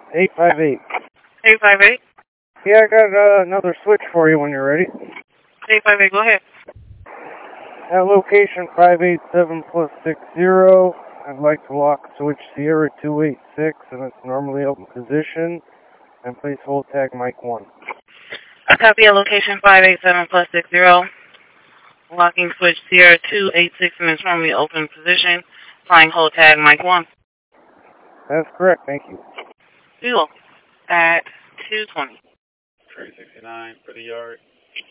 858. 858. Yeah, I got another switch for you when you're ready. 858, go ahead. At location 587 plus 60, I'd like to lock switch Sierra 286 in its normally open position and place hold tag mic 1. I copy at location 587 plus 60. Locking switch Sierra 286 in its normally open position. Applying hold tag mic 1. That's correct, thank you. Fuel at 220. 369 for the yard.